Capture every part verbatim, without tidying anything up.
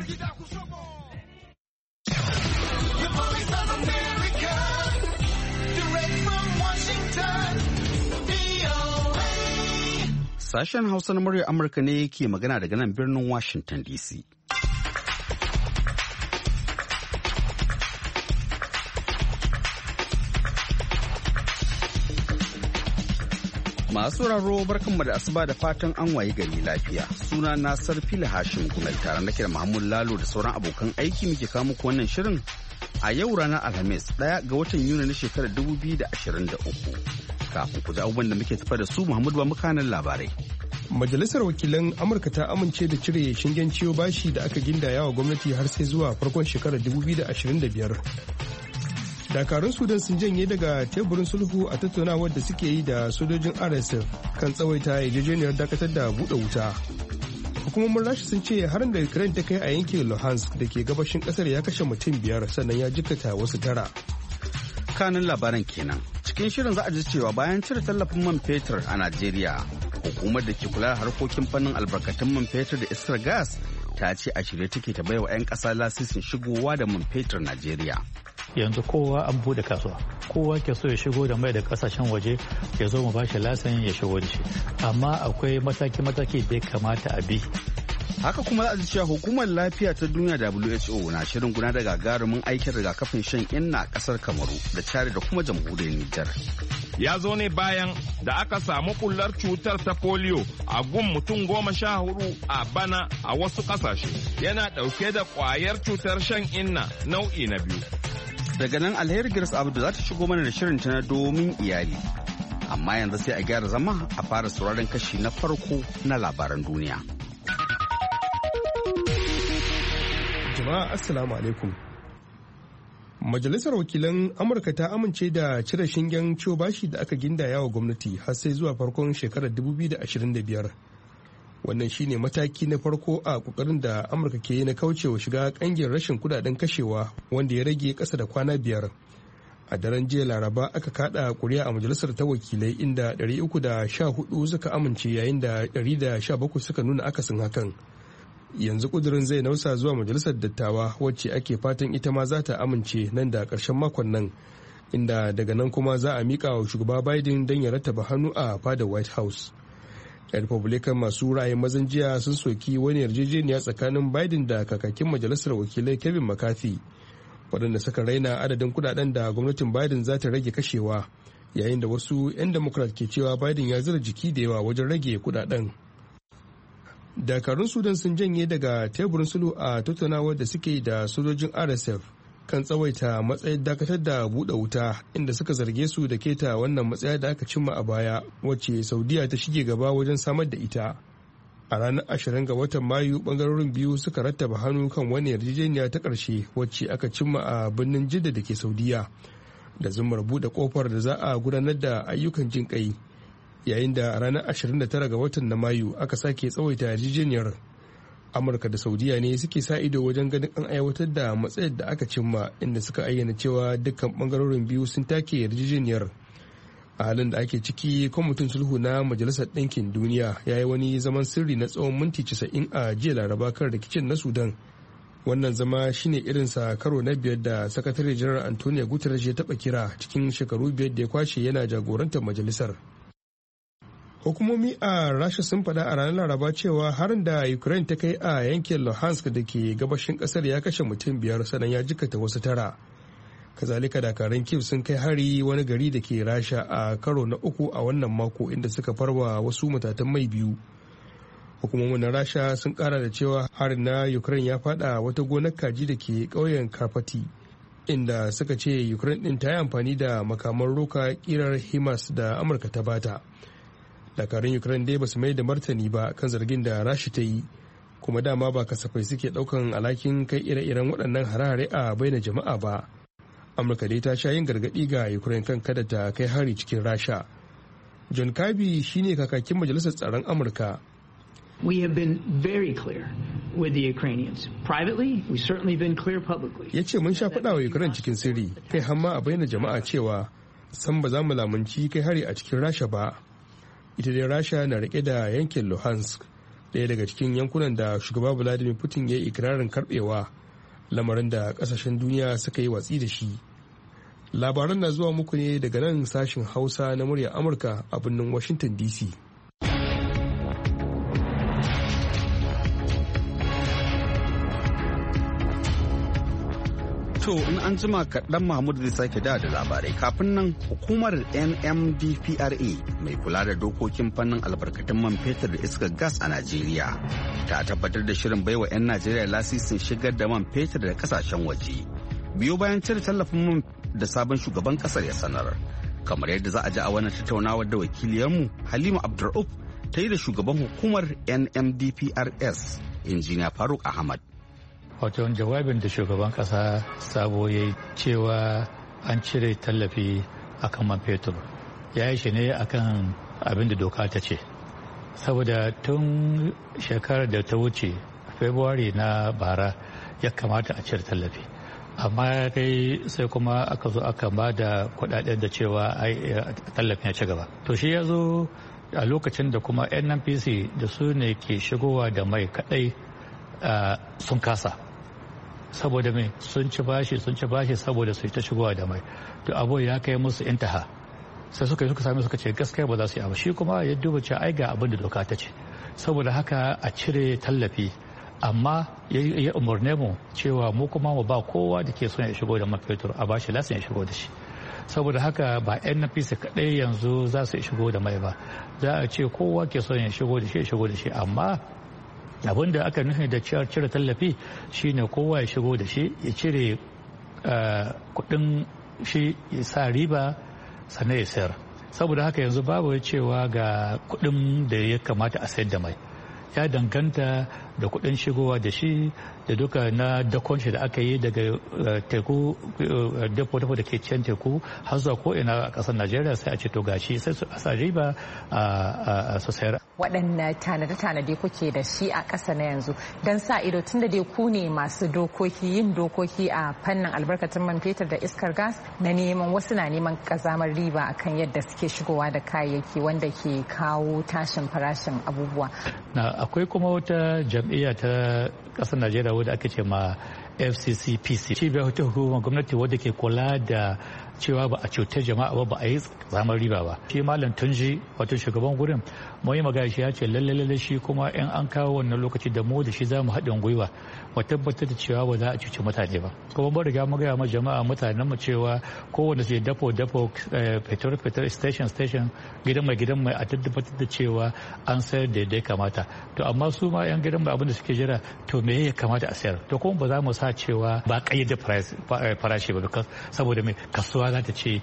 Sashen Hausa na muryar Amurka ne ke magana daga nan birnin Washington D C. Masu raro barkanmu da asuba da fatan an wayi gari lafiya. Suna na Sarfila Hashim Gumel tare nake da Muhammad Lalo da sauran abokan aiki muke kawo muku wannan shirin a yau ranar Alhamis ɗaya ga watan Yuni na shekarar dubu biyu da ashirin da uku. Kafin ku ji abubuwan da muke tafa da su Muhammadu ba mukanan labarai. Majalisar wakilan Amurka ta amince da cire shingen ciyo bashi da aka gindaya wa gwamnati har sai zuwa farkon shekarar dubu biyu da ashirin da biyar. Dakarun Sudan sun janye daga teburin sulhu a tattaunawar da suke yi da sojojin R S F kan tsawaita yarjejeniyar dakatar da buɗe wuta. Hukumomin Rasha sun ce harin da Ukraine ta kai a yankin Luhansk da ke gabashin ƙasar ya kashe mutum biyar sannan ya jikkata wasu tara. Kanin labaran kenan. Cikin shirin za a ji cewa bayan cire tallafin man fetur a Najeriya, hukumar da ke kula da harkokin fannin albarkatun man fetur da iskar gas ta ce a shirye take ta baiwa 'yan ƙasa lasisin shigowa da man fetur Najeriya. Yanzu kowa an bude kasuwa, kowa ke so ya shigo da mai da kasashen waje ya zo mu bashi lasin ya shigo da shi, amma akwai mataki-mataki da ya kamata a bi. Haka kuma za a ji cewa hukumar lafiya ta duniya W H O na shirin gudanar da gagarumin aikin rigakafin shan inna a kasar Kamaru da Chad da kuma jamhuriyar Nijar. Ya zo ne bayan da aka samu kullar cutar ta polio a gun mutum goma sha hudu a bana a wasu kasashe. Yana dauke da kwayar cutar shan inna nau'i na biyu. Daga nan Alheri Grace Abdu za ta shigo mana da shirin ta na domin iyali. Amma yanzu sai a gyara zama a fara sauraron kashi na farko na labaran duniya. Jama'a Assalamu alaikum. Majalisar wakilan Amurka ta amince da cire shingen ciwo bashi da aka gindaya wa gwamnati har sai zuwa farkon shekarar dubu biyu da ashirin da biyar. Wannan shine mataki na farko a kokarin da Amurka ke yi na kaucewa shiga kangin rashin kudaden kashewa wanda ya rage kasa da kwana biyar. A daren jiya Laraba aka kada kuri'a a majalisar ta wakilai inda ɗari uku da sha hudu suka amince yayin da ɗari da sha bakwai suka nuna akasin hakan. Yanzu kudirin zai nausa zuwa majalisar dattawa wacce ake fatan ita ma za ta amince nan da ƙarshen makon nan, inda daga nan kuma za a miƙa wa shugaba Biden don ya rattaba hannu a fadar White House. yan Republican masu ra'ayin mazan jiya sun soki wani yarjejeniya tsakanin Biden da kakakin majalisar wakilai Kevin McCarthy waɗanda suka raina adadin kudaden da gwamnatin Biden za ta rage kashewa, yayin da wasu 'yan Democrat ke cewa Biden ya zira jiki da yawa wajen rage kudaden. Dakarun Sudan sun janye daga teburin sulhu a tattaunawar da suke da sojojin R S F kan tsawaita matsayin dakatar da buɗe wuta, inda suka zarge su da keta wannan matsaya da aka cimma a baya wacce Saudiya ta shige gaba wajen samar da ita. A ranar ashirin ga watan Mayu bangarorin biyu suka rattaba hannu kan wani yarjejeniya ta ƙarshe wacce aka cimma a birnin Jidda da ke Saudiya da zumar buɗe kofar da za a gudanar da ayyukan jin ƙai. Yayin da ranar ashirin da tara ga watan na Mayu aka sake tsawaita yarjejeniyar. Amurka da Saudiya ne suke sa ido wajen ganin an aiwatar da matsayar da aka cimma, inda suka ayyana cewa dukkan bangarorin biyu sun take yarjejeniyar. A halin da ake ciki, kwamitin sulhu na Majalisar Ɗinkin Duniya ya yi wani zaman sirri na tsawon minti casa'in a jiya Laraba kan rikicin na Sudan. Wannan zama shine irinsa karo na biyar da Sakatare Janar Antonio Guterres ya taɓa kira cikin shekaru biyar da ya kwashe yana jagorantar majalisar. Hukumomi a Rasha sun faɗa a ranar Laraba cewa harin da Ukraine ta kai a yankin Luhansk da ke gabashin ƙasar ya kashe mutum biyar sannan ya jikkata wasu tara. Kazalika dakarun Kiev sun kai hari wani gari da ke Rasha a karo na uku a wannan mako, inda suka farwa wasu matatan mai biyu. Hukumomin na Rasha sun ƙara da cewa harin na Ukraine ya faɗa wata gonar kaji da ke ƙauyen Karpati, inda suka ce Ukraine ɗin ta yi amfani da makaman roka ƙirar HIMARS da Amurka ta bata. Dakarun Ukraine dai basu mai da martani ba kan zargin da Rasha ta yi, kuma dama ba kasafai suke daukan alhakin kai ire-iren waɗannan hare-hare a baina jama'a ba. Amurka dai ta sha yin gargaɗi ga Ukraine kan kada ta kai hari cikin Rasha. John Kirby shine kakakin majalisar tsaron Amurka. We have been very clear with the Ukrainians. Privately, we certainly been clear publicly. Ya ce mun sha faɗa wa Ukraine cikin sirri, kai hamma a baina jama'a cewa san ba za mu lamunci kai hari a cikin Rasha ba. Ita dai Rasha na rike da yankin Luhansk, ɗaya daga cikin yankunan da shugaba Vladimir Putin ya yi ikirarin karbewa, lamarin da kasashen duniya suka yi watsi da shi. Labaran na zuwa muku ne daga nan sashin Hausa na muryar Amurka a birnin Washington D C. To in an jima kaɗan Mahmud zai sake da da labarai. Kafin nan hukumar N M D P R A mai kula da dokokin fannin albarkatun man fetur da iskar gas a Najeriya ta tabbatar da shirin baiwa 'yan Najeriya lasisin shigar da man fetur da kasashen waje. Biyo bayan cire tallafin man da sabon shugaban kasar ya sanar. Kamar yadda za a ji a wannan tattaunawar da wakiliyarmu Halima Abdur'uf ta yi da shugaban hukumar N M D P R S, Injiniya Faruk Ahmad. Wato jawabin da shugaban kasa sabo ya cewa an cire tallafi akan man fetur ya yi shi ne akan abin da doka ta ce, saboda tun shekarar da ta wuce February na bara ya kamata a cire tallafi, amma kai sai kuma aka zo aka ba da kudaden da cewa tallafin ya ci gaba. To shi ya zo a lokacin da kuma N N P C da su ne ke shigowa da mai kadai sun kasa, saboda mai sun ci bashi sun ci bashi saboda su ta shigowa da mai. To abu ya kai musu intaha, sai suka yi suka sami suka ce gaskiya ba za su yi abu. Shi kuma ya duba ce ai ga abin da doka ta ce, saboda haka a cire tallafi, amma ya umarne mu cewa mu kuma mu ba kowa da ke son ya shigo da man fetur a bashi lasin ya shigo da shi. Saboda haka ba N N P C kaɗai yanzu za su shigo da mai ba, za a ce kowa ke son ya shigo da shi ya shigo da shi, amma abin da aka nufi da cire tallafi shine kowa ya shigo da shi ya cire kudin shi ya sa riba sannan ya sayar. Saboda haka yanzu babu cewa ga kudin da ya kamata a sayar da mai, ya danganta da kudin shigowa da shi da duka na dakon shi da aka yi daga teku, depo-depo da ke can teku har zuwa ko'ina a ƙasar Najeriya, sai a ce to gashi sai su sa riba a su sayar. Waɗanne tanade-tanade kuke da shi a ƙasa na yanzu don sa ido, tun da dai ku ne masu dokoki yin dokoki a fannin albarkatun man fetur da iskar gas, na neman wasu na neman ƙazamar riba akan yadda suke shigowa da kayayyaki wanda ke kawo tashin farashin abubuwa. Na akwai kuma wata jam'iyya ta ƙasar Najeriya wadda ake ce ma F C C P C, cibiyar ta hukumar gwamnati wadda ke kula da cewa ba a cutar jama'a ba, ba a yi zamar riba ba. Shi Malam Tunji wato shugaban gurin mu yi magana, shi ya ce lalle lalle shi kuma in an kawo wannan lokaci da mu da shi za mu haɗin gwiwa mu tabbatar da cewa ba za a cuci mutane ba. Kuma mun riga mu gaya ma jama'a mutanen mu cewa kowanne su dapo dapo petrol petrol station station gidan mai gidan mai a tabbatar da cewa an sayar da yadda ya kamata. To amma su ma yan gidan mai abin da suke jira to me ya kamata a sayar, to kuma ba za mu sa cewa ba kayyade farashi ba, saboda mai kasuwa za ta ce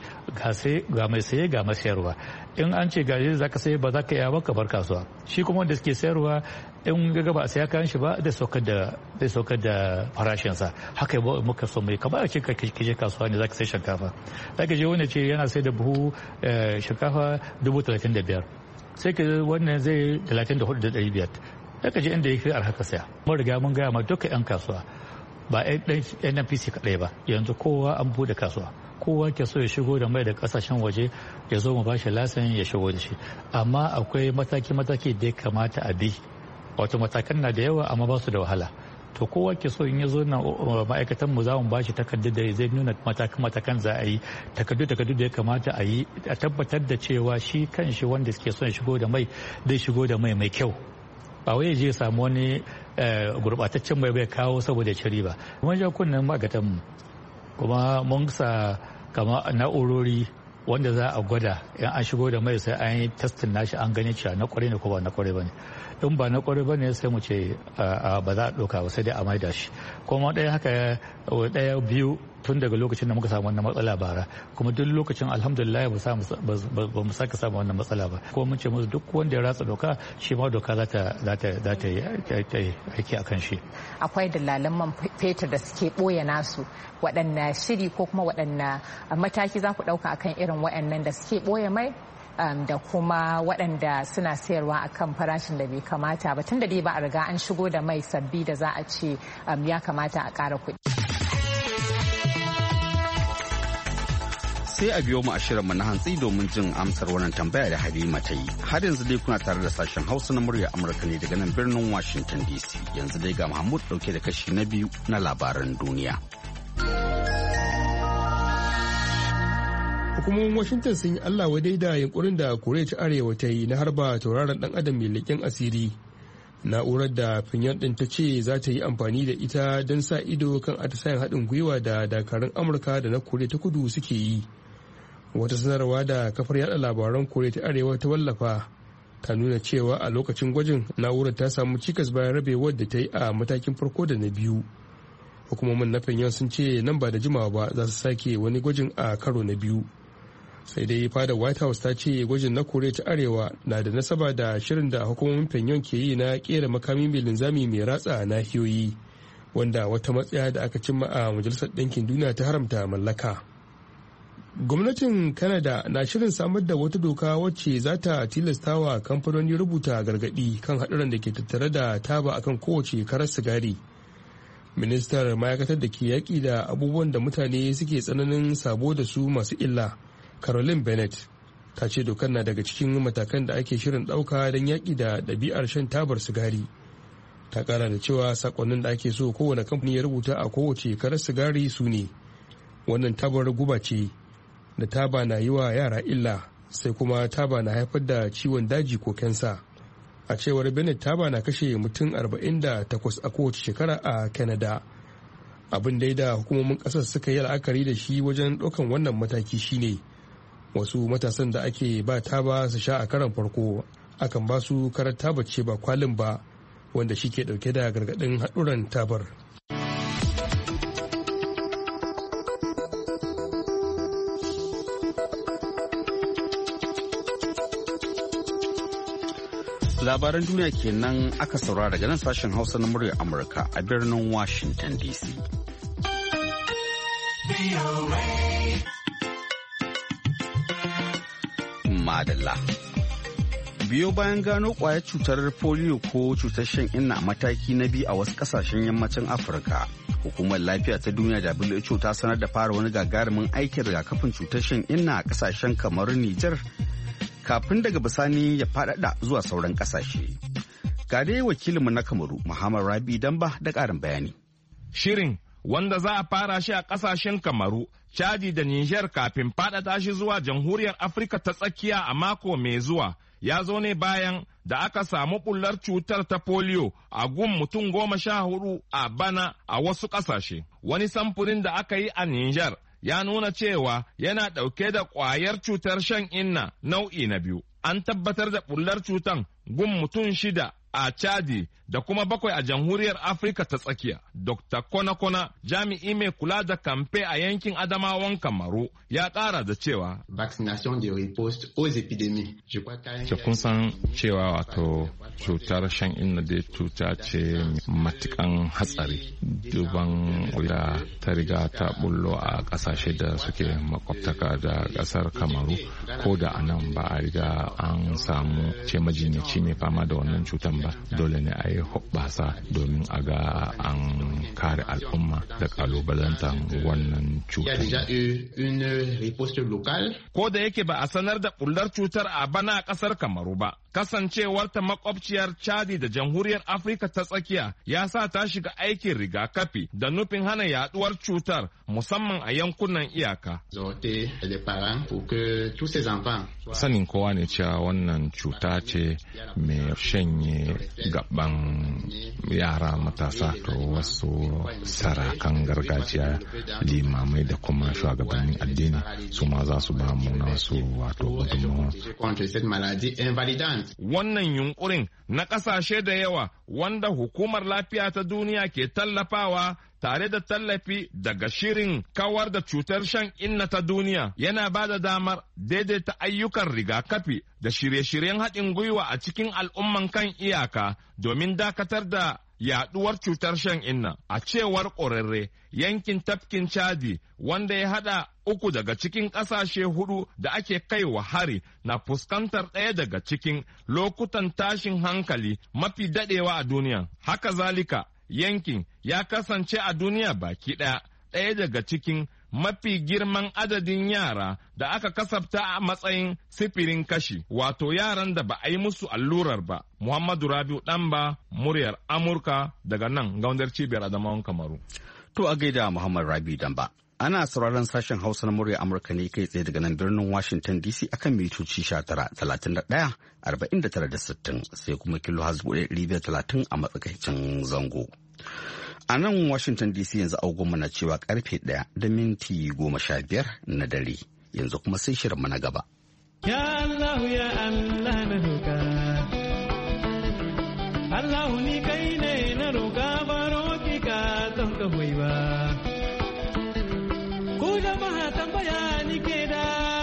ga mai saye ga mai sayarwa. In an ce gaji za ka saye ba za ka iya ba ka bar kasuwa, shi kuma wanda suke sayarwa in ga ba a saya kayan shi ba zai saukar da zai saukar da farashinsa. Haka muka so mai kamar a ce ka je kasuwa ne za ka sai shinkafa, za ka je wanda ce yana sai da buhu shinkafa dubu talatin da biyar, sai ka wannan zai talatin da hudu da ɗari biyar, za ka je inda ya fi arha ka saya. Mun riga mun gaya ma duka 'yan kasuwa ba N N P C kaɗai ba, yanzu kowa an bude kasuwa, kowa ke so ya shigo da mai da kasashen waje ya zo mu ba shi lasin ya shigo da shi, amma akwai mataki-mataki da ya kamata a bi. Wato matakan na da yawa amma ba su da wahala. To kowa ke so in ya zo na ma'aikatan mu za mu ba shi takardu da zai nuna matakan za a yi, takardu-takardu da ya kamata a yi, a tabbatar da cewa shi kan shi wanda suke son shigo da mai zai shigo da mai mai kyau, ba wai je samu wani gurbataccen mai bai kawo saboda ciri ba. Mun ja kunnen ma'aikatan mu kuma mun sa kama na'urori wanda za a gwada in an shigo da mai sai an yi testin nashi an gani cewa na kwarai ne ko ba na kwarai ba ne. In ba na kwarai ba ne sai mu ce ba za a ɗauka ba sai dai a maida shi. Kuma ɗaya haka ɗaya biyu tun daga lokacin da muka samu wannan matsala bara, kuma duk lokacin alhamdulillah ba mu sake samu wannan matsala ba. Kuma mun ce musu duk wanda ya ratsa doka shi ma doka za ta yi aiki a kan shi. Akwai dalalan man fetur da suke ɓoye nasu, waɗanne shiri ko kuma waɗanne mataki za ku ɗauka akan irin waɗannan da suke ɓoye mai da kuma waɗanda suna sayarwa a kan farashin da bai kamata ba, tun da dai ba a riga an shigo da mai sabbi da za a ce ya kamata a ƙara kuɗi. sai a biyo mu a shirinmu na hantsi domin jin amsar wannan tambaya da Halima ta yi. Har yanzu dai kuna tare da sashen Hausa na murya Amurka ne daga nan birnin Washington D C. Yanzu dai ga Mahmud dauke da kashi na biyu na labaran duniya. Hukumomin Washington sun yi Allah wadai da yunkurin da Koriya ta Arewa ta yi na harba tauraron dan adam mai leƙen asiri. Na'urar da Pyongyang din ta ce za ta yi amfani da ita don sa ido kan atisayen haɗin gwiwa da dakarun Amurka da na Koriya ta Kudu suke yi. Wata sanarwa da kafar yada labaran Koriya ta Arewa ta wallafa ta nuna cewa a lokacin gwajin na'urar ta samu cikas bayan rabewar da ta yi a matakin farko da na biyu. Hukumomin na Pyongyang sun ce nan ba da jimawa ba za su sake wani gwajin a karo na biyu. Sai dai fada White House ta ce gwajin na Koriya ta Arewa na da nasaba da shirin da hukumomin Pyongyang ke yi na kera makami mai linzami mai ratsa nahiyoyi, wanda wata matsaya da aka cimma a Majalisar Ɗinkin Duniya ta haramta mallaka. Gwamnatin Canada na shirin samar da wata doka wacce za ta tilasta wa kamfanoni rubuta gargaɗi kan haɗuran da ke tattare da taba akan kowace karar sigari. Ministar ma'aikatar da ke yaƙi da abubuwan da mutane suke tsananin sabo da su masu illa, Caroline Bennett, ta ce dokar na daga cikin matakan da ake shirin ɗauka don yaƙi da ɗabi'ar shan tabar sigari. Ta ƙara da cewa sakonnin da ake so kowane kamfani ya rubuta a kowace karar sigari su ne: wannan tabar guba ce, da taba na yi wa yara illa, sai kuma taba na haifar da ciwon daji ko kensa. A cewar Bennett, taba na kashe mutum arba'in da takwas a kowace shekara a Canada. Abin dai da hukumomin ƙasar suka yi la'akari da shi wajen ɗaukan wannan mataki shine wasu matasan da ake ba taba su sha a karan farko akan ba su karar taba ce ba kwalin ba, wanda shi ke ɗauke da gargaɗin haɗuran tabar. Labaran duniya kenan aka saurara daga nan sashen Hausa na muryar Amurka a birnin Washington D C. Madalla. Biyo bayan gano kwayar cutar polio ko cutar shan inna a mataki na biyu a wasu kasashen yammacin Afirka, hukumar lafiya ta duniya W H O ta sanar da fara wani gagarumin aikin rigakafin cutar shan inna a kasashen kamar Nijar, kafin daga bisani ya faɗaɗa zuwa sauran ƙasashe. Ga dai wakilinmu na Kamaru, Muhammad Rabi Damba, da ƙarin bayani. Shirin wanda za a fara shi a ƙasashen Kamaru, Chadi da Niger kafin faɗaɗa shi zuwa Jamhuriyar Afirka ta Tsakiya a mako mai zuwa, ya zo ne bayan da aka samu bullar cutar ta polio a gun mutum goma sha hudu a bana a wasu ƙasashe. Wani samfurin da aka yi a Niger ya nuna cewa yana ɗauke da ƙwayar cutar shan inna nau'i na biyu. An tabbatar da bullar cutan gun mutum shida a Chadi da kuma bakwai a Jamhuriyar Afirka ta Tsakiya. Dokta Kona-Kona, jami'i mai kula da kamfe a yankin Adamawan Kamaru, ya ƙara da cewa vaccination de riposte aux épidémies. Ke kun san cewa wato cutar shan inna dai cuta ce matukan hatsari, duban da ta riga ta bullo a ƙasashe da suke makwabtaka da ƙasar Kamaru, ko da anan ba a riga an samu ce majinyaci mai fama da wannan cutan ba, dole ne a yi hoɓɓasa domin a ga an kare al'umma da kalubalantar wannan cutar. Ko da yake ba a sanar da bullar cutar a bana a ƙasar Kamaru ba, kasancewar ta makwabciyar Chadi da Jamhuriyar Afirka ta Tsakiya ya sa ta shiga aikin rigakafi da nufin hana yaduwar cutar, musamman a yankunan iyaka. Sanin kowa ne cewa wannan cuta ce mai shanye gaban yara matasa, to wasu sarakan gargajiya, limamai da kuma shugabannin addini su ma za su ba mu nasu wato gudunmawa. Wannan yunkurin na ƙasashe da yawa wanda hukumar lafiya ta duniya ke tallafawa tare da tallafi daga shirin kawar da cutar shan inna ta duniya yana ba da damar daidaita ayyukan rigakafi da shirye-shiryen haɗin gwiwa a cikin al'umman kan iyaka domin dakatar da yaduwar cutar shan inna. A cewar ƙwararre, yankin tafkin Chadi wanda ya haɗa uku daga cikin ƙasashe hudu da ake kaiwa hari na fuskantar ɗaya daga cikin lokutan tashin hankali mafi daɗewa a duniya. Haka zalika, yankin ya kasance a duniya baki ɗaya ɗaya daga cikin mafi girman adadin yara da aka kasafta a matsayin sifirin kashi, wato yaran da ba a yi musu allurar ba. Muhammadu Rabiu Ɗanba, muryar Amurka daga nan gaundar cibiyar Adamawan Kamaru. To a gaida Muhammad Rabiu Ɗanba. Ana sauraron sashen Hausa na muryar Amurka ne kai tsaye daga nan birnin Washington D C akan mitoci sha tara, talatin da ɗaya, arba'in da tara da sittin, sai kuma kilo hasbu ɗari biyar talatin a matsakaicin zango. A nan Washington D C yanzu agogonmu na cewa karfe ɗaya da minti goma sha biyar na dare. Yanzu kuma sai shirinmu na gaba. Ya Allah ya Allah na roƙa. Allah ni kai ne na roƙa baro ki ka don ka hoyi ba. Ku jama'a tambaya ni ke da.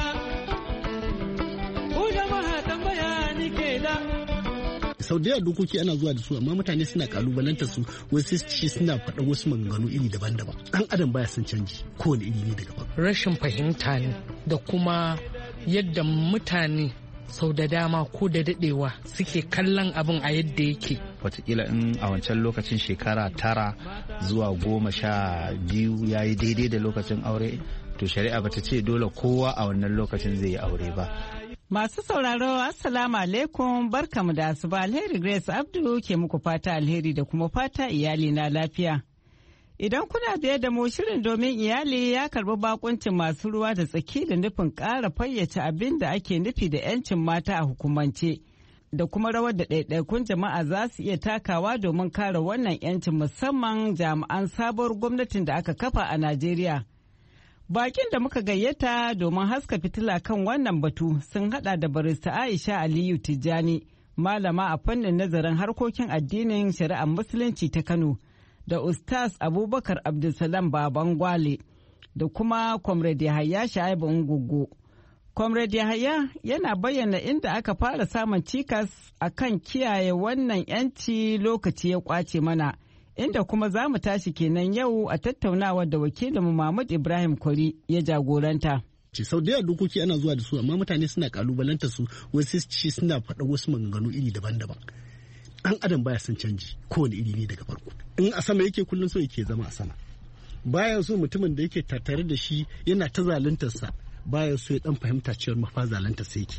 Ku jama'a tambaya ni ke da. Sau da yawa dokoki ana zuwa da su amma mutane suna kalubalanta su wasu ci suna faɗa wasu maganganu iri daban-daban. Ɗan adam baya son canji kowane iri ne daga farko. Rashin fahimta ne da kuma yadda mutane sau da dama ko da daɗewa suke kallon abin a yadda yake. Wataƙila in a wancan lokacin shekara tara zuwa goma sha biyu ya yi daidai da lokacin aure, to shari'a bata ce dole kowa a wannan lokacin zai yi aure ba. Masu sauraro, Assalamu alaikum, barkamu da asuba. Alheri Grace Abdu ke muku fata alheri da kuma fata iyali na lafiya. Idan kuna biye da mu, shirin domin iyali ya karbi bakuncin masu ruwa da tsaki da nufin ƙara fayyace abin da ake nufi da 'yancin mata a hukumance da kuma rawar da ɗaiɗaikun jama'a za su iya takawa domin kare wannan 'yancin, musamman jami'an sabuwar gwamnatin da aka kafa a Najeriya. Bakin da muka gayyata domin haska fitila kan wannan batu sun hada da barista Aisha Aliyu Tijjani, malama a fannin nazarin harkokin addinin shari'ar Musulunci ta Kano, da Ustaz Abubakar Abdulsalam Baban Gwale, da kuma Comrade Yahaya Shaibu Ngugu. Comrade Yahaya yana bayyana inda aka fara samun cikas a kan kiyaye wannan 'yanci lokaci ya kwace mana. Inda kuma za mu tashi kenan yau a tattaunawar da wakilinmu Mahmud Ibrahim Kwari ya jagoranta. Sau da yawa dokoki ana zuwa da su amma mutane suna kalubalanta su wasu ci suna faɗa wasu maganganu iri daban-daban. Ɗan adam baya son canji kowane iri ne daga farko. In a sama yake kullum so yake zama a sama. Baya so mutumin da yake tattare da shi yana ta zaluntarsa, baya so ya dan fahimta cewar mafa zaluntarsa yake.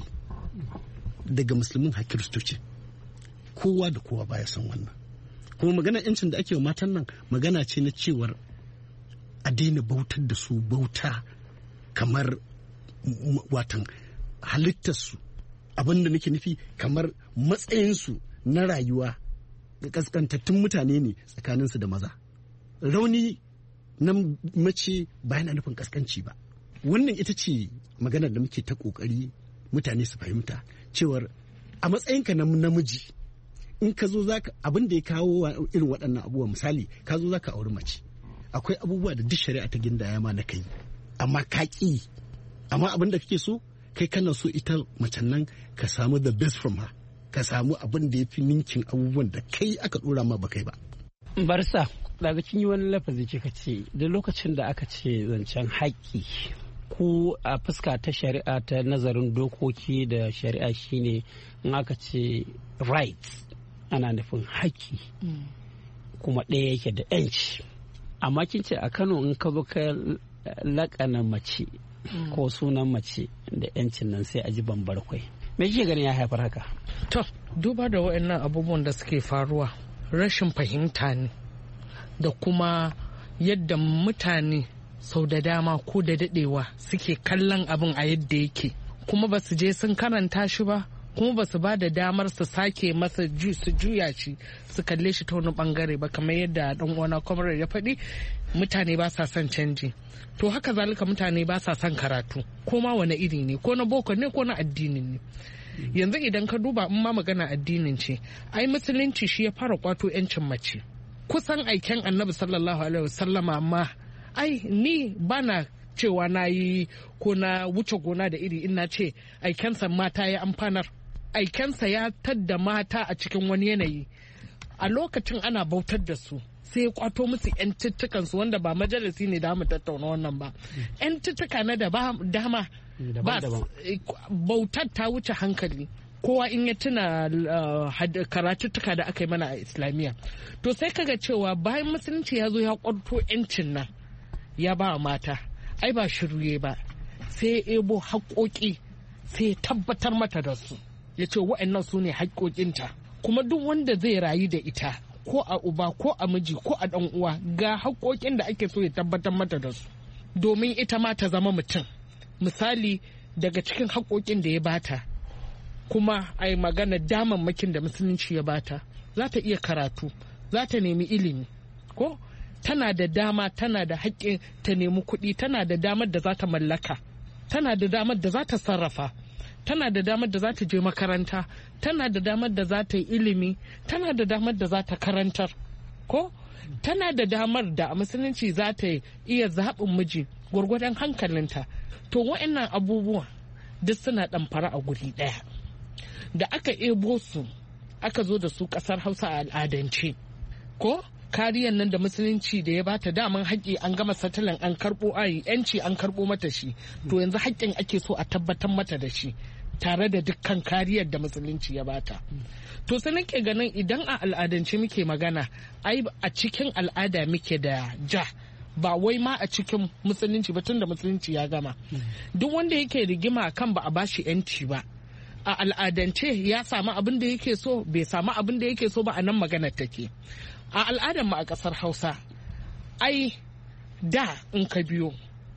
Daga musulmin har kiristoci. Kowa da kowa baya son wannan. Kuma magana yancin da ake wa matan nan magana ce na cewar a daina bautar da su bauta kamar watan halittarsu, abin da nake nufi kamar matsayinsu na rayuwa da kaskantattun mutane ne tsakaninsu da maza. Rauni na mace ba yana nufin kaskanci ba. Wannan ita ce maganar da muke ta kokari mutane su fahimta cewar a matsayinka na namiji in ka zo zaka abin da ya kawo irin waɗannan abubuwa, misali ka zo zaka auri mace, akwai abubuwa da duk shari'a ta gindaya ma na kai amma ka ƙi, amma abin da kake so kai kana so ita macen nan ka samu the best from her, ka samu abin da ya fi ninkin abubuwan da kai aka ɗora ma ba kai ba. Barsa daga kin yi wani lafazi kika ce da lokacin da aka ce zancen haƙƙi ku a fuska ta shari'a ta nazarin dokoki da shari'a shine in aka ce rights ana nufin haƙƙi kuma ɗaya yake da yanci. Amma kin ce a Kano in ka zo ka laƙana mace ko sunan mace da yancin nan sai a ji bambarkwai. Me kike ganin ya haifar haka? To, duba da waɗannan abubuwan da suke faruwa, rashin fahimta ne da kuma yadda mutane sau da dama ko da daɗewa suke kallon abin a yadda yake, kuma ba su je sun karanta shi ba, kuma ba su ba da damar su sake masa su juya shi su kalle shi ta wani bangare ba, kamar yadda dan uwana kwamrar ya faɗi, mutane ba sa son canji. To haka zalika mutane ba sa son karatu, ko ma wani iri ne, ko na boko ne ko na addini ne. Yanzu idan ka duba in ma magana addinin ce, ai musulunci shi ya fara kwato 'yancin mace. Kusan aiken annabi sallallahu alaihi wasallama ma ai ni bana cewa na yi ko na wuce gona da iri ina ce aikensa mata ya amfanar. Aikensa ya tadda mata a cikin wani yanayi. A lokacin ana bautar da su sai ya kwato musu 'yan wanda ba majalisi ne da mu tattauna wannan ba. 'Yan tuttuka na da dama ba bautar ta wuce hankali. Kowa in ya tuna karatuttuka da aka yi mana a Islamiyya. To sai kaga cewa bayan musulunci ya zo ya kwato 'yancin nan ya ba mata. ai ba shiruye ba, sai ya ebo haƙoƙi sai ya tabbatar mata da su, ya ce wa'annan su ne haƙoƙinta, kuma duk wanda zai rayu da ita ko a uba ko a miji ko a ɗan uwa ga haƙoƙin da ake so ya tabbatar mata da su domin ita ma ta zama mutum. Misali daga cikin haƙoƙin da ya bata, kuma a yi magana damammakin da musulunci ya bata, za ta iya karatu, za ta nemi ilimi, ko tana da dama, tana da haƙƙin ta nemi kuɗi, tana da damar da za ta mallaka, tana da damar da za ta sarrafa, tana da damar da za ta je makaranta, tana da damar da za ta yi ilimi, tana da damar da za ta karantar, ko tana da damar da a musulunci za ta iya zaɓin miji gwargwadon hankalinta. To wa'annan abubuwa duk suna ɗamfara a guri ɗaya da aka ebo su aka zo da su ƙasar Hausa a al'adance, ko kariyar nan da musulunci da ya bata daman haƙƙi an gama satalin an karɓo ayi yanci an karɓo mata shi, to yanzu haƙƙin ake so a tabbatar mata da shi tare da dukkan kariyar da musulunci ya bata. To sai nake ganin idan a al'adance muke magana, ai a cikin al'ada muke da ja, ba wai ma a cikin musulunci ba, tun da musulunci ya gama. Duk wanda yake rigima kan ba a bashi yanci ba, a al'adance ya samu abin da yake so, bai samu abin da yake so ba, a nan maganar take. A al'adar mu a ƙasar Hausa, ai da in ka biyo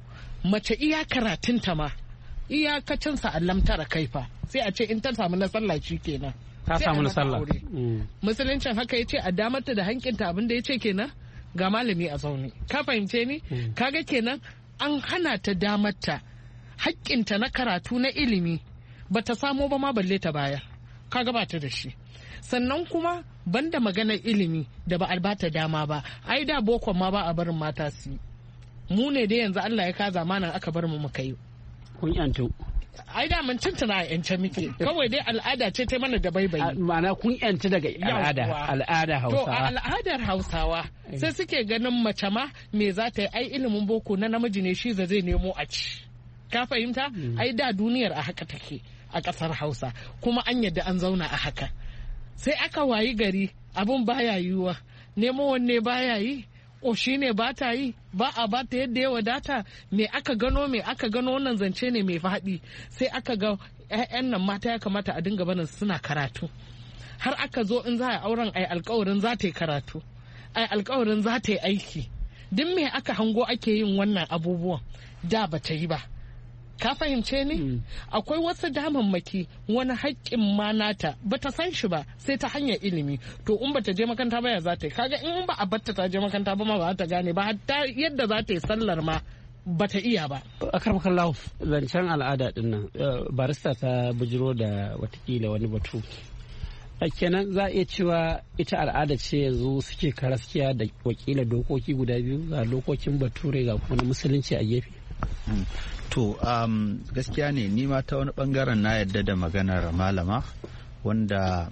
mace iya karatunta ma iyakacinsa allam tara kaifa, sai a ce in ta samu na sallah shi kenan ta samu na sallah. Musuluncin haka ya ce a damarta da hankinta, abin da ya ce kenan ga malami a zaune, ka fahimce ni? Kaga kenan an hana ta damarta haƙƙinta na karatu na ilimi, ba ta samo ba ma balle ta baya, kaga ba ta da shi. Sannan kuma banda maganar ilimi da ba a bata dama ba, ai da bokon ma ba a barin mata su yi, mu ne dai yanzu Allah ya ka zamanin aka bar mu muka yi. Kun yanto ai da mun tuntuna a yance muke, kawai dai al'ada ce ta mana da baibayi. Ma'ana kun yanci daga al'ada al'ada Hausawa. To a al'adar Hausawa sai suke ganin mace ma me za ta yi, ai ilimin boko na namiji ne shi zai nemo a ci, ka fahimta? Ai da duniyar a haka take a ƙasar Hausa, kuma an yadda an zauna a haka. Sai aka wayi gari abin baya yiwuwa, nemo wanne baya yi, ƙoshi ne ba ta yi, ba a ba ta yadda ya wadata, me aka gano me aka gano wannan zance ne mai faɗi. Sai aka ga 'ya'yan nan mata ya kamata a dinga barin suna karatu, har aka zo in za a auren ai alkawarin za ta yi karatu, ai alkawarin za ta yi aiki. Duk me aka hango ake yin wannan abubuwan, da ba ta yi ba, ka fahimce ni? Akwai wasu damammaki wani haƙƙin ma nata bata san shi ba sai ta hanyar ilimi, to in bata je makaranta ba ya za ta yi, kaga in ba a batta ta je makaranta ba ma ba ta gane ba, hatta yadda za ta yi sallar ma bata iya ba. A karmakan lau zancen al'ada din nan, barista ta bujiro da watakila wani batu, kenan za a iya cewa ita al'ada ce yanzu suke karaskiya da wakila dokoki guda biyu, ga dokokin bature ga kuma musulunci a gefe. Mm. To um, gaskiya ne ni ma ta wani bangaren na yadda da maganar malama, wanda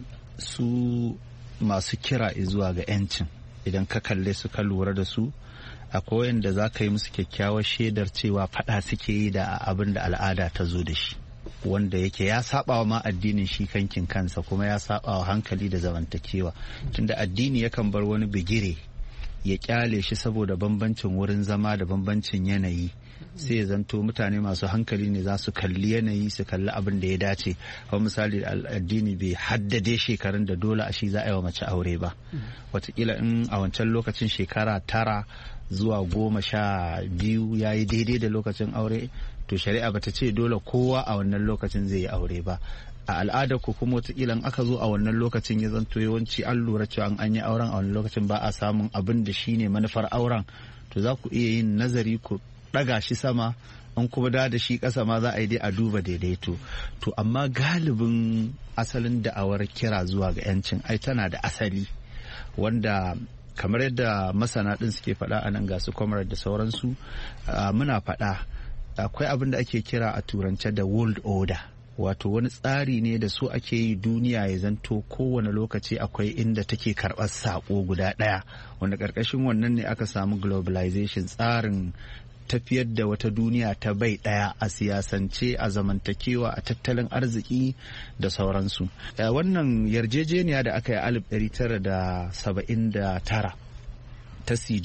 su masu kira zuwa ga 'yancin idan ka kalle su ka lura da su, akwai wanda za ka yi musu kyakkyawar shaidar cewa fada suke yi da abin da al'ada ta zo da shi, wanda yake ya saba wa ma addinin shi kankin kansa, kuma ya saba wa hankali da zamantakewa, tunda addini yakan bar wani bigire ya kyale shi saboda bambancin wurin zama da bambancin yanayi, sai ya zanto mutane masu hankali ne za su kalli yanayi, su kalli abin da ya dace. Kawai misali addini bai haddade shekarun da dole a shi za a yi wa mace aure ba, watakila in a wancan lokacin shekara tara zuwa goma sha biyu ya yi daidai da lokacin aure, to shari'a bata ce dole kowa a wannan lokacin zai yi aure ba. A al'adar ku kuma wataƙila aka zo a wannan lokacin ya zanto yawanci an lura cewa an yi auren a wannan lokacin ba a samun abin da shi ne manufar auren, to za ku iya yin nazari ku ɗaga shi sama, an kuma da da shi ƙasa ma za a yi dai a duba daidaito. To amma galibin asalin da'awar kira zuwa ga 'yancin ai tana da asali, wanda kamar yadda masana ɗin suke faɗa a nan ga su comrade da sauransu, muna faɗa akwai abin da ake kira a turance da world order, wato wani tsari ne da su ake yi duniya ya zanto kowane lokaci akwai inda take karɓar saƙo guda ɗaya, wanda ƙarƙashin wannan ne aka samu globalization, tsarin tafiyar da wata duniya ta bai ɗaya a siyasance, a zamantakewa, a tattalin arziki da sauransu. Wannan yarjejeniya da aka yi alif ɗari tara da saba'in da tara ta sidawo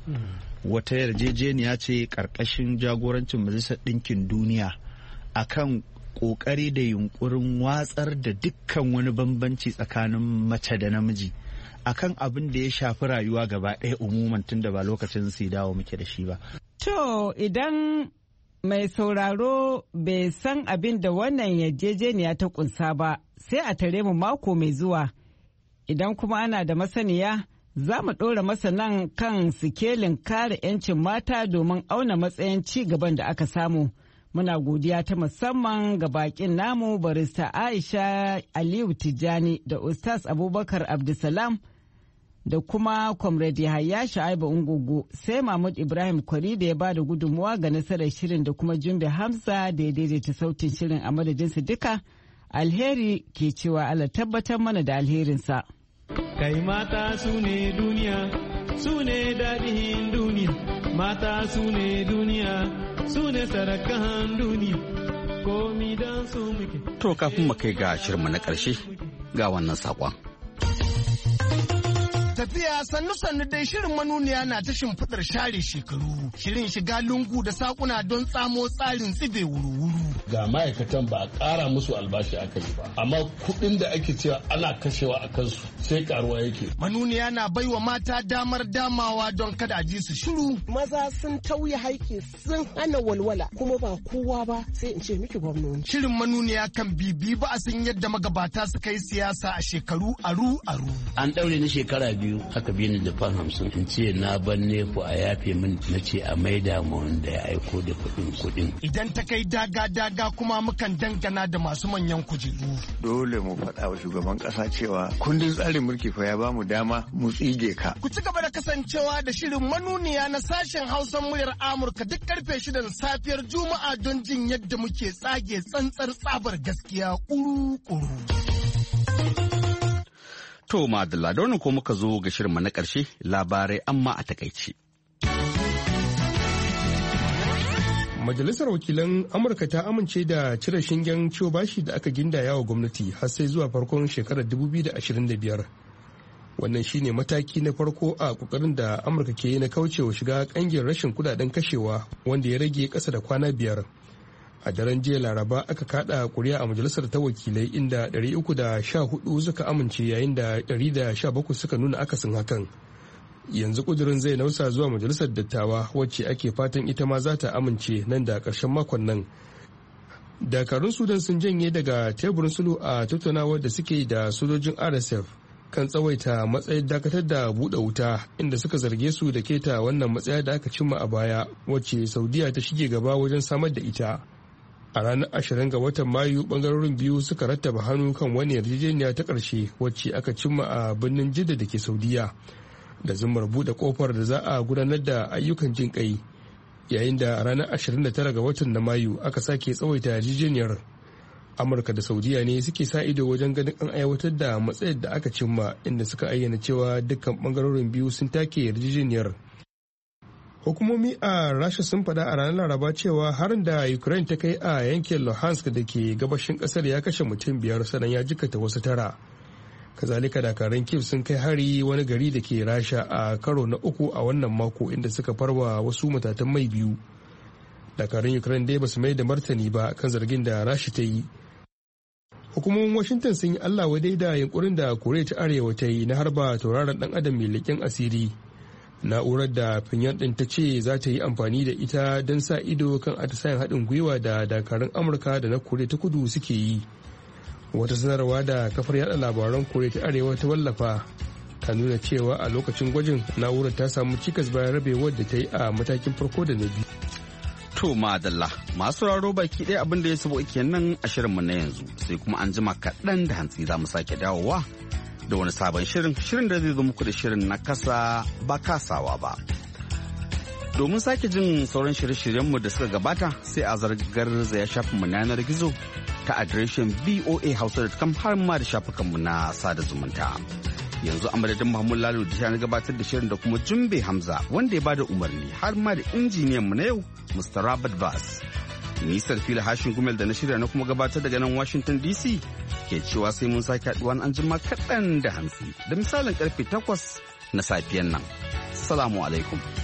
wata yarjejeniya ce ƙarƙashin jagorancin Majalisar Ɗinkin Duniya akan ƙoƙari da yunkurin watsar da dukkan wani bambanci tsakanin mace da namiji akan abin da ya shafi rayuwa gaba ɗaya umuman tun da ba lokacin su dawo muke da shi ba. To idan mai sauraro bai san abin da wannan yarjejeniya ta kunsa ba sai a tare mu mako mai zuwa. Idan kuma ana da masaniya za mu ɗora masanan kan sikelin kare 'yancin mata domin auna matsayin ci gaban da aka samu. Muna godiya ta musamman ga bakin namu barista Aisha Aliyu Tijjani da Ustaz Abubakar Abdulsalam da kuma Comrade Yahaya Shaibu Ungugu, sai Mahmud Ibrahim Kwari da ya ba da gudunmuwa ga nasarar shirin da kuma Jumbe Hamza da ya daidaita sautin shirin a madadinsu duka. Alheri ke cewa Allah tabbatar mana da alherinsa. Kai mata su ne duniya, su ne daɗin duniya, mata su ne duniya, su ne sarakan duniya, komi don su muke. To kafin mu kai ga shirinmu na ƙarshe ga wannan saƙon. Tafiya sannu-sannu dai shirin manuniya na ta shimfiɗar share shekaru. Shirin shiga lungu da sakuna don tsamo tsarin tsibe wuru-wuru. Ga ma'aikatan ba a ƙara musu albashi aka yi ba, amma kuɗin da ake cewa ana kashewa a kansu sai karuwa yake. Manuniya na baiwa mata damar damawa don kada a ji su shiru. Maza sun tauye haƙƙi sun hana walwala kuma ba kowa ba sai in ce miki gwamnoni. Shirin manuniya kan bibi ba a san yadda magabata suka yi siyasa a shekaru aru-aru. An ɗaure ni shekara biyu aka bi ni da fan hamsin in ce na banne ku a yafe min na ce a maida mu wanda ya aiko da kuɗin kuɗin. Idan ta kai daga-daga kuma mukan dangana da masu manyan kujeru. Dole mu faɗa wa shugaban ƙasa cewa kundin tsarin mulki fa ya bamu dama mu tsige ka. Ku ci gaba da kasancewa da shirin manuniya na sashen Hausan muryar Amurka duk karfe shidan safiyar Juma'a don jin yadda muke tsage tsantsar tsabar gaskiya kuru-kuru. To madalla da wannan ko muka zo ga shirinmu na ƙarshe labarai amma a takaice. Majalisar wakilan Amurka ta amince da cire shingen ciwo bashi da aka gindaya wa gwamnati har sai zuwa farkon shekarar dubu biyu da ashirin da biyar. Wannan shine mataki na farko a kokarin da Amurka ke yi na kaucewa shiga kangin rashin kudaden kashewa wanda ya rage ƙasa da kwana biyar. A daren jiya Laraba aka kada kuri'a a majalisar ta wakilai inda ɗari uku da sha hudu suka amince yayin da ɗari da sha bakwai suka nuna akasin hakan. Yanzu kudirin zai nausa zuwa majalisar dattawa wacce ake fatan ita ma za ta amince nan da ƙarshen makon nan. Dakarun Sudan sun janye daga teburin sulhu a tattaunawar da suke da sojojin R S F kan tsawaita matsayin dakatar da buɗe wuta inda suka zarge su da keta wannan matsaya da aka cimma a baya wacce Saudiya ta shige gaba wajen samar da ita. A ranar ashirin ga watan Mayu bangarorin biyu suka rattaba hannu kan wani yarjejeniya ta ƙarshe wacce aka cimma a birnin Jidda da ke Saudiya da zumar buɗe kofar da za a gudanar da ayyukan jin ƙai, yayin da a ranar ashirin da tara ga watan na Mayu aka sake tsawaita yarjejeniyar. Amurka da Saudiya ne suke sa ido wajen ganin an aiwatar da matsayar da aka cimma inda suka ayyana cewa dukkan bangarorin biyu sun take yarjejeniyar. Hukumomi a Rasha sun faɗa a ranar Laraba cewa harin da Ukraine ta kai a yankin Luhansk da ke gabashin ƙasar ya kashe mutum biyar sannan ya jikata wasu tara. Kazalika dakarun Kiev sun kai hari wani gari da ke Rasha a karo na uku a wannan mako inda suka farwa wasu matatan mai biyu. Dakarun Ukraine dai basu mai da martani ba kan zargin da Rasha ta yi. Hukumomin Washington sun yi Allah wadai da yunkurin da Koriya ta Arewa ta yi na harba tauraron ɗan adam mai leƙen asiri. Na'urar da Pyongyang ɗin ta ce za ta yi amfani da ita don sa ido kan atisayen haɗin gwiwa da dakarun Amurka da na Koriya ta Kudu suke yi. Wata sanarwa da kafar yada labaran Koriya ta Arewa ta wallafa ta nuna cewa a lokacin gwajin na'urar ta samu cikas bayan rabewar da ta yi a matakin farko da na biyu. To madalla masu raro baki ɗaya abin da ya sabo kenan a shirinmu na yanzu sai kuma an jima kaɗan da hantsi za mu sake dawowa da wani sabon shirin shirin da zai zo muku da shirin na kasa ba kasawa ba. Domin sake jin sauran shirye-shiryenmu da suka gabata sai a zargar ya shafinmu na yanar gizo ta adireshin voa hausa dot com har ma da shafukanmu na sada zumunta. Yanzu a madadin Muhammad Lalo da na gabatar da shirin da kuma Jumbe Hamza wanda ya bada umarni har ma da injiniyan mu na yau Mister Robert Bass. Nisar fila hashin gumel da na shirya na kuma gabatar daga nan Washington D C ke cewa sai mun sake haɗuwa an jima kaɗan da hantsi da misalin karfe takwas na safiyan nan. Assalamu alaikum.